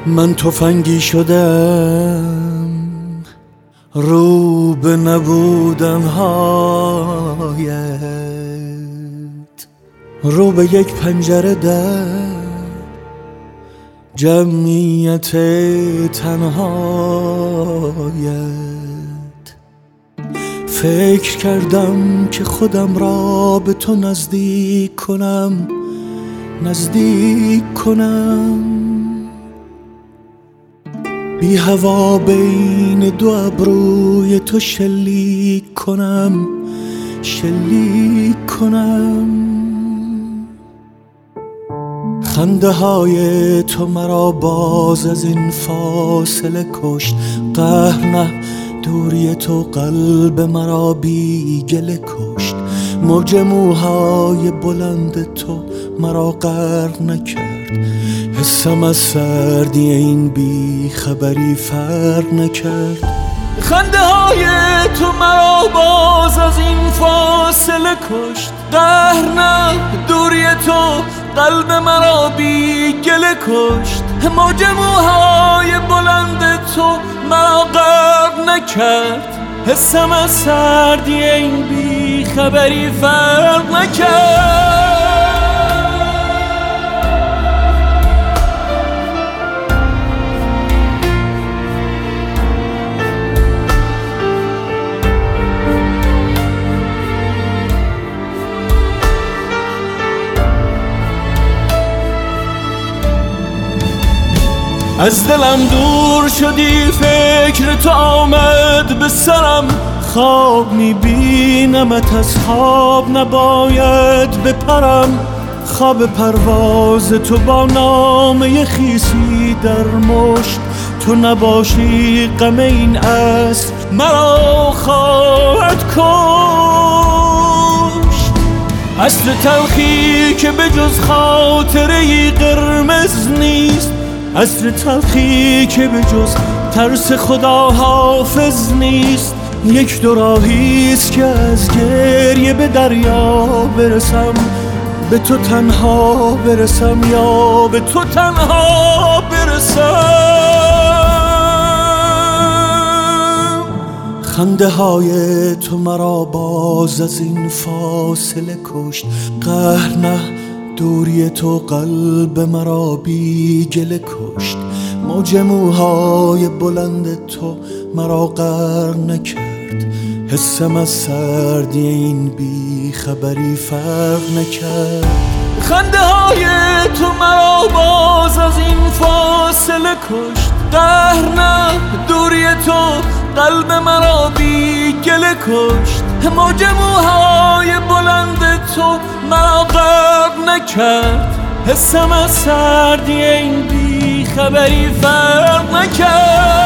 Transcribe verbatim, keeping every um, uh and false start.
من تفنگی شدم رو به نبودن هایت، رو به یک پنجره در جمعیت تنهایت. فکر کردم که خودم را به تو نزدیک کنم، نزدیک کنم، بی هوا بین دو ابروی تو شلیک کنم، شلیک کنم. خنده های تو مرا باز از این فاصله کشت، قهر نه دوری تو قلب مرا بی گله کشت. موج موهای بلند تو مرا غرق نکرد، حسم از سردی این بی خبری فرق نکرد. خنده های تو مرا باز از این فاصله کشت، قهر نه دوری تو قلب مرا بی گله کشت. موج موهای بلند تو مرا غرق نکرد، حسم از سردی این بی خبری فرق نکرد. از دلم دور شدی، فکر تو آمد به سرم، خواب میبینمت از خواب نباید بپرم. خواب پرواز تو با نامه خیسی در مشت، تو نباشی غم این عصر مرا خواهد کشت. اصل تلخی که به جز خاطره قرمز نیست، اصل تلخی که به جز ترس خدا حافظ نیست. یک دو راهیست که از گریه به دریا برسم، به تو تنها برسم یا به تو تنها برسم. خنده های تو مرا باز از این فاصله کشت، قهر نه دوری تو قلب مرا بی گله کشت. موج موهای بلند تو مرا غرق نکرد، حسم از سردی این بی خبری فرق نکرد. خنده های تو مرا باز از این فاصله کشت، قهر نه دوری تو قلب مرا بی گله کشت. موج موهای بلند تو مرا غرق نکرد، حسم از سردی این بی خبری فرق نکرد.